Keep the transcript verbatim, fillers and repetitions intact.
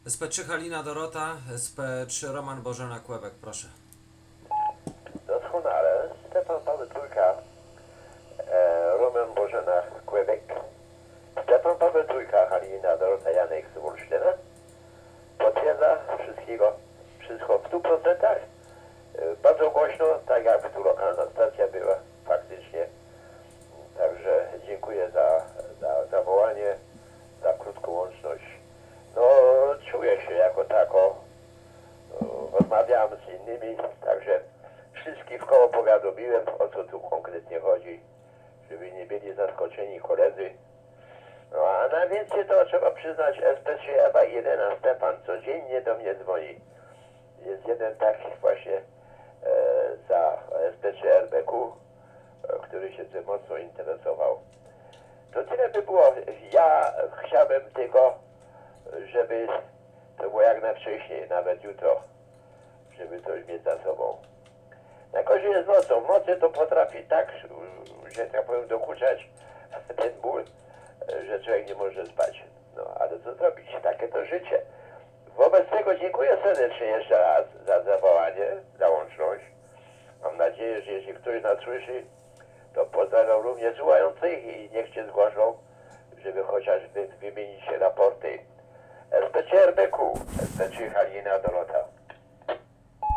S P trzy Halina Dorota, S P trzy Roman Bożena Kłebek, proszę. Doskonale. Stefan Paweł Trójka, e, Roman Bożena Kłebek, Stefan Paweł Trójka, Halina Dorota Janek z Wolsztyna. Potwierdza wszystkiego, wszystko w stu procentach. E, bardzo głośno, tak jak tu lokalna stacja była faktycznie. Także dziękuję za, za zawołanie, za krótką łączność. No, czuję się jako tako. Rozmawiałem z innymi, także wszystkich w koło powiadomiłem, o co tu konkretnie chodzi, żeby nie byli zaskoczeni koledzy. No a najwięcej to trzeba przyznać S P trzy Ewa i Elena Stefan, codziennie do mnie dzwoni. Jest jeden taki właśnie e, za S P trzy R B Q, e, który się tym mocno interesował. To tyle by było. Ja chciałbym tylko, żeby to było jak najwcześniej, nawet jutro, żeby coś mieć za sobą. Na kozie jest nocą. W nocy to potrafi tak, że tak powiem, dokuczać ten ból, że człowiek nie może spać. No, ale co zrobić? Takie to życie. Wobec tego dziękuję serdecznie jeszcze raz za zawołanie, za łączność. Mam nadzieję, że jeśli ktoś nas słyszy, to pozdrawiam również słuchających i niech się zgłoszą, żeby chociażby wymienić się raporty. S P trzy R B Q, S P trzy Halina Dorota.